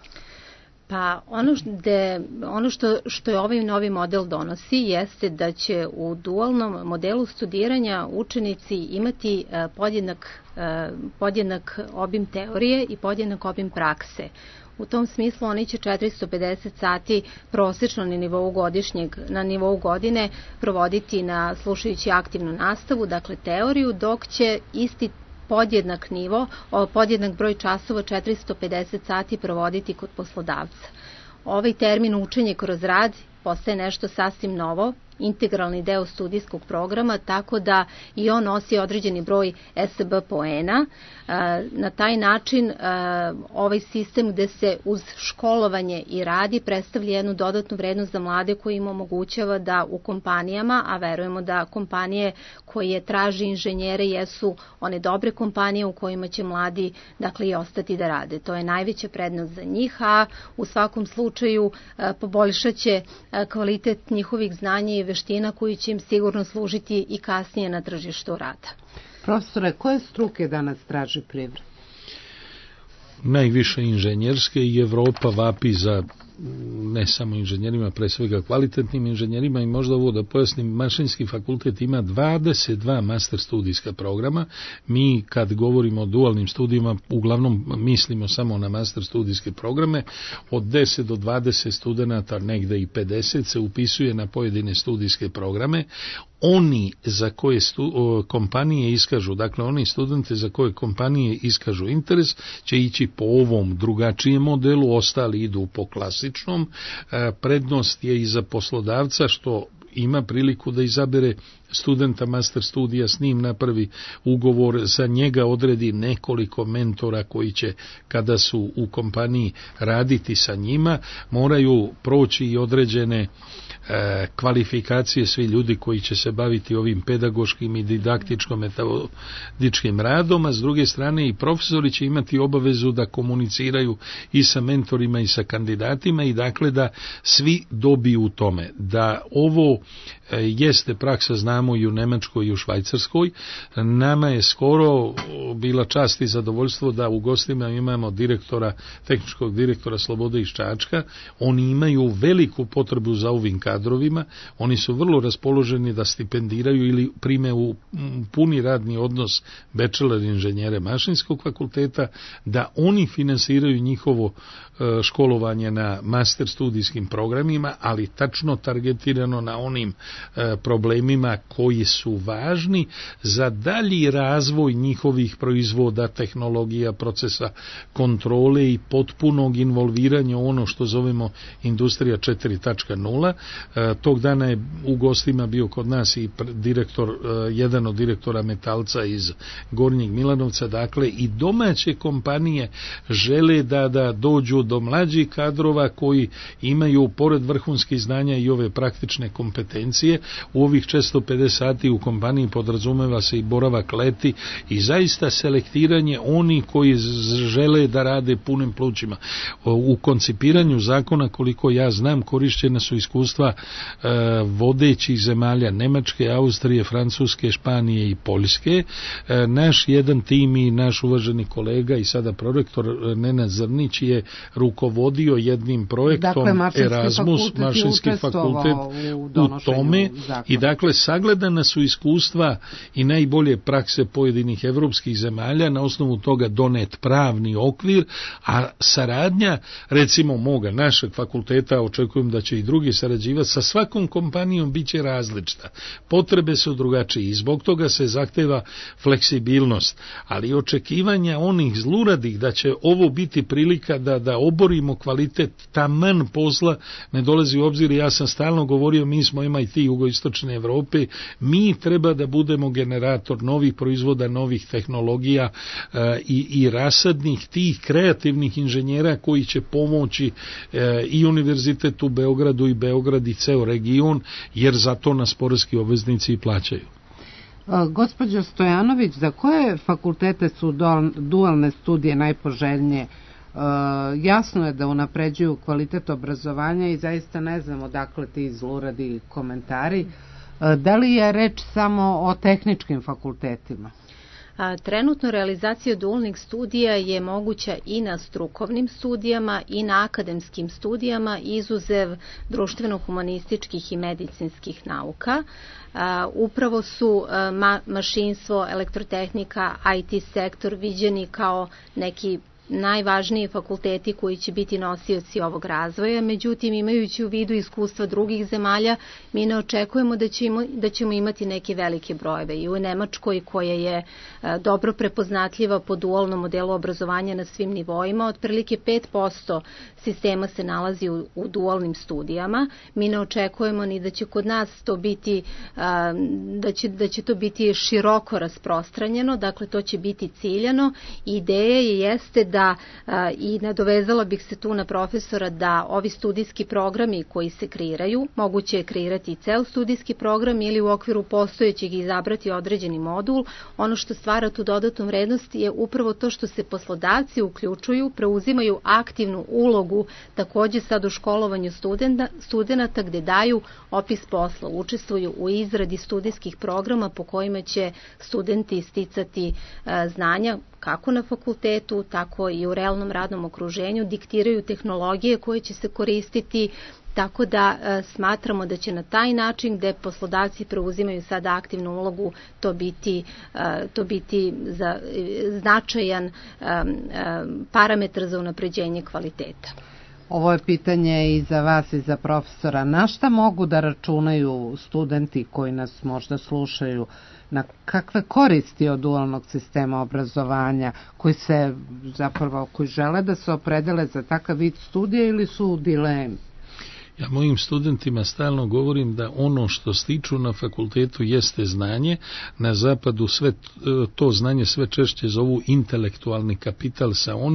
Pa ono što je ovaj novi model donosi jeste da će u dualnom modelu studiranja učenici imati podjednak obim teorije i podjednak obim prakse. U tom smislu oni će 450 sati prosečno na nivou godine provoditi slušajući aktivnu nastavu, dakle teoriju, dok će isti podjednak broj časova 450 sati provoditi kod poslodavca. Ovaj termin učenje kroz rad postaje nešto sasvim novo, integralni deo studijskog programa, tako da i on nosi određeni broj SB poena. Na taj način ovaj sistem gde se uz školovanje i radi predstavlja jednu dodatnu vrednost za mlade koji im omogućava da u kompanijama, a verujemo da kompanije koje traži inženjere jesu one dobre kompanije u kojima će mladi i ostati da rade. To je najveća prednost za njih, a u svakom slučaju poboljšaće kvalitet njihovih znanja i veština koji će im sigurno služiti i kasnije na tržištu rada. Profesore, koje struke danas traži privreda? najviše inženjerske i Evropa vapi za ne samo inženjerima, pre svega kvalitetnim inženjerima i možda ovo da pojasnim, Mašinski fakultet ima 22 master studijska programa. Mi kad govorimo o dualnim studijima uglavnom mislimo samo na master studijske programe. Od 10 do 20 studenata, negde i 50 se upisuje na pojedine studijske programe. Oni za koje kompanije iskažu, dakle oni studente za koje kompanije iskažu interes će ići po ovom drugačijem modelu, ostali idu po klasičnom. Prednost je i za poslodavca što ima priliku da izabere studenta master studija, s njim napravi ugovor, za njega odredi nekoliko mentora koji će kada su u kompaniji raditi sa njima, moraju proći i određene kvalifikacije svi ljudi koji će se baviti ovim pedagoškim i didaktičko-metodičkim radom, a s druge strane i profesori će imati obavezu da komuniciraju i sa mentorima i sa kandidatima i dakle da svi dobiju u tome. Da ovo jeste praksa, znamo i u Nemačkoj i u Švajcarskoj. Nama je skoro bila čast i zadovoljstvo da u gostima imamo tehničkog direktora Slobode iz Čačka. Oni imaju veliku potrebu za ovim kadrovima, oni su vrlo raspoloženi da stipendiraju ili prime u puni radni odnos bachelor inženjere Mašinskog fakulteta, da oni finansiraju njihovo školovanje na master studijskim programima, ali tačno targetirano na onim problemima koji su važni za dalji razvoj njihovih proizvoda, tehnologija, procesa kontrole i potpunog involviranja u ono što zovemo industrija 4.0. Tog dana je u gostima bio kod nas i jedan od direktora Metalca iz Gornjeg Milanovca, dakle i domaće kompanije žele da dođu do mlađih kadrova koji imaju pored vrhunskih znanja i ove praktične kompetencije. U ovih 450 sati u kompaniji podrazumeva se i boravak leti i zaista selektiranje oni koji žele da rade punim plućima. U koncipiranju zakona, koliko ja znam, korišćena su iskustva vodećih zemalja Nemačke, Austrije, Francuske, Španije i Poljske. Naš jedan tim i naš uvaženi kolega i sada prorektor Nenad Zrnić je rukovodio jednim projektom, dakle, Erasmus, Mašinski fakultet u tome i dakle sagledana su iskustva i najbolje prakse pojedinih evropskih zemalja, na osnovu toga donet pravni okvir, a saradnja recimo našeg fakulteta, očekujem da će i drugi sarađivati, sa svakom kompanijom bit će različita. Potrebe su drugačije i zbog toga se zahteva fleksibilnost, ali očekivanja onih zluradih da će ovo biti prilika da oborimo kvalitet taman posla ne dolazi u obzir. Ja sam stalno govorio, mi smo MIT jugoistočne Evrope, mi treba da budemo generator novih proizvoda, novih tehnologija i rasadnih tih kreativnih inženjera koji će pomoći i Univerzitet u Beogradu i Beograd i ceo region, jer za to nas poreski obveznici i plaćaju. Gospođo Stojanović, za koje fakultete su dualne studije najpoželjnije? Jasno je da unapređuju kvalitet obrazovanja i zaista ne znam odakle ti zluradi komentari. Da li je reč samo o tehničkim fakultetima? Trenutno realizacija dualnih studija je moguća i na strukovnim studijama i na akademskim studijama, izuzev društveno-humanističkih i medicinskih nauka. Upravo su mašinstvo, elektrotehnika, IT sektor viđeni kao neki najvažniji fakulteti koji će biti nosioci ovog razvoja, međutim imajući u vidu iskustva drugih zemalja, mi ne očekujemo da ćemo imati neke velike brojeve. I u Nemačkoj, koja je dobro prepoznatljiva po dualnom modelu obrazovanja na svim nivoima, otprilike 5% sistema se nalazi u dualnim studijama. Mi ne očekujemo ni da će kod nas to biti, da će to biti široko rasprostranjeno, dakle to će biti ciljano. Ideja jeste da i nadovezala bih se tu na profesora da ovi studijski programi koji se kreiraju, moguće je kreirati i ceo studijski program ili u okviru postojećeg izabrati određeni modul. Ono što stvara tu dodatnu vrednost je upravo to što se poslodavci uključuju, preuzimaju aktivnu ulogu takođe sad u školovanju studenata gde daju opis posla, učestvuju u izradi studijskih programa po kojima će studenti sticati znanja kako na fakultetu, tako upravo i u realnom radnom okruženju diktiraju tehnologije koje će se koristiti, tako da smatramo da će na taj način gde poslodavci preuzimaju sada aktivnu ulogu to biti značajan parametar za unapređenje kvaliteta. Ovo je pitanje i za vas i za profesora. Na šta mogu da računaju studenti koji nas možda slušaju? Na kakve koristi od dualnog sistema obrazovanja koji žele da se opredele za takav vid studija ili su u dilemi? Ja mojim studentima stalno govorim da ono što stiču na fakultetu jeste znanje. Na zapadu sve to znanje sve češće zovu intelektualni kapital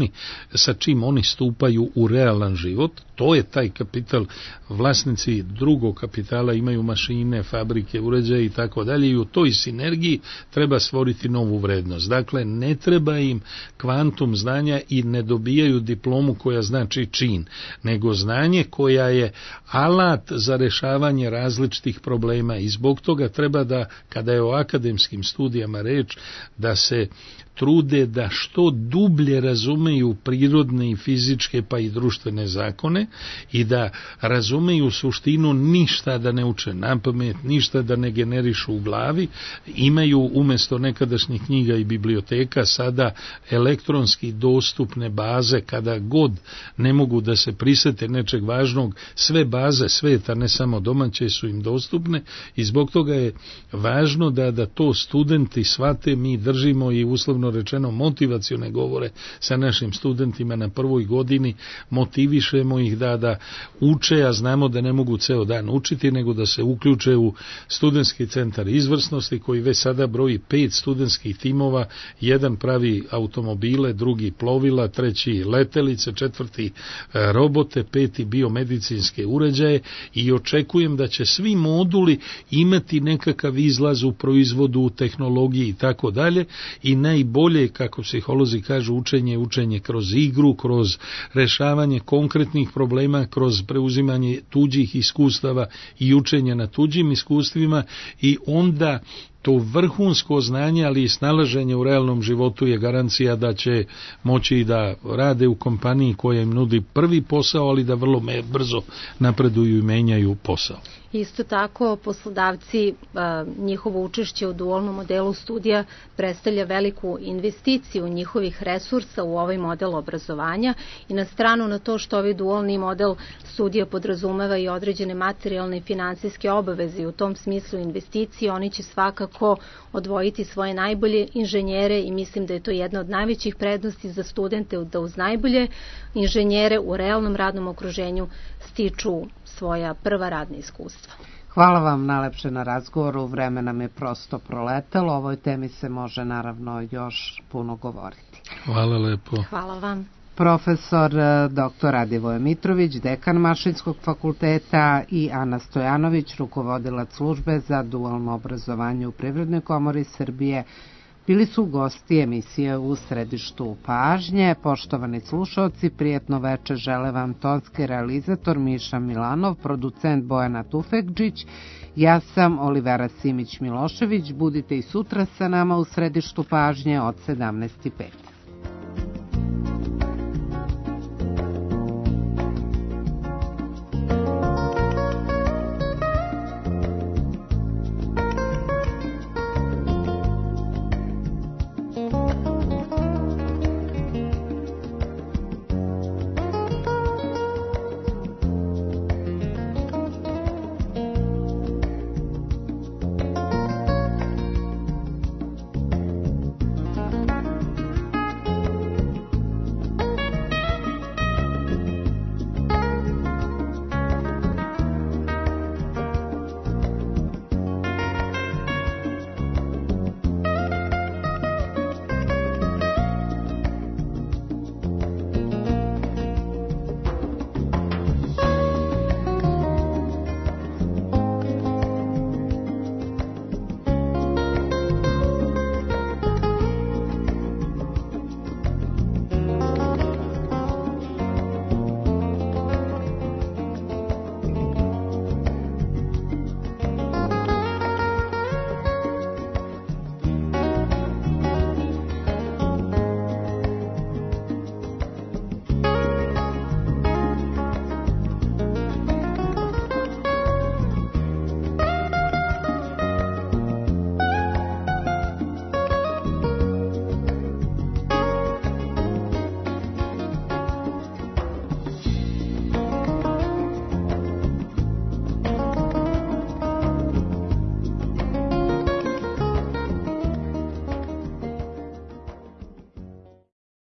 sa čim oni stupaju u realan život. To je taj kapital. Vlasnici drugog kapitala imaju mašine, fabrike, uređaje i tako dalje i u toj sinergiji treba stvoriti novu vrednost. Dakle, ne treba im kvantum znanja i ne dobijaju diplomu koja znači čin, nego znanje koja je alat za rešavanje različitih problema i zbog toga treba da, kada je o akademskim studijama reč, da se trude da što dublje razumeju prirodne i fizičke pa i društvene zakone i da razumeju suštinu, ništa da ne uče napamet, ništa da ne generišu u glavi, imaju umjesto nekadašnjih knjiga i biblioteka sada elektronski dostupne baze kada god ne mogu da se prisete nečeg važnog, sve baze sveta, ne samo domaće, su im dostupne i zbog toga je važno da to studenti shvate. Mi držimo i uslovno rečeno motivacione govore sa našim studentima na prvoj godini, motivišemo ih da uče, a znamo da ne mogu ceo dan učiti, nego da se uključe u studentski centar izvrsnosti koji već sada broji 5 studentskih timova, jedan pravi automobile, drugi plovila, treći letelice, četvrti robote, peti biomedicinske uređaje i očekujem da će svi moduli imati nekakav izlaz u proizvodu, u tehnologiji i tako dalje i najbolje, kako psiholozi kažu, učenje kroz igru, kroz rešavanje konkretnih problema, kroz preuzimanje tuđih iskustava i učenje na tuđim iskustvima i onda to vrhunsko znanje, ali i snalaženje u realnom životu je garancija da će moći i da rade u kompaniji koja im nudi prvi posao, ali da vrlo brzo napreduju i menjaju posao. Isto tako, poslodavci, njihovo učešće u dualnom modelu studija predstavlja veliku investiciju njihovih resursa u ovaj model obrazovanja i na stranu na to što ovaj dualni model studija podrazumeva i određene materijalne i finansijske obaveze i u tom smislu investicije, oni će svakako odvojiti svoje najbolje inženjere i mislim da je to jedna od najvećih prednosti za studente da uz najbolje inženjere u realnom radnom okruženju stiču svoja prva radna iskustva. Hvala vam najlepše na razgovoru, vreme nam je prosto proletelo, o ovoj temi se može naravno još puno govoriti. Hvala lepo. Hvala vam. Profesor dr. Radivoje Mitrović, dekan Mašinskog fakulteta i Ana Stojanović, rukovodilac službe za dualno obrazovanje u Privrednoj komori Srbije, bili su gosti emisije U središtu pažnje. Poštovani slušaoci, prijetno veče žele vam tonski realizator Miša Milanov, producent Bojana Tufekđić, ja sam Olivera Simić Milošević. Budite i sutra sa nama u središtu pažnje od 17:05.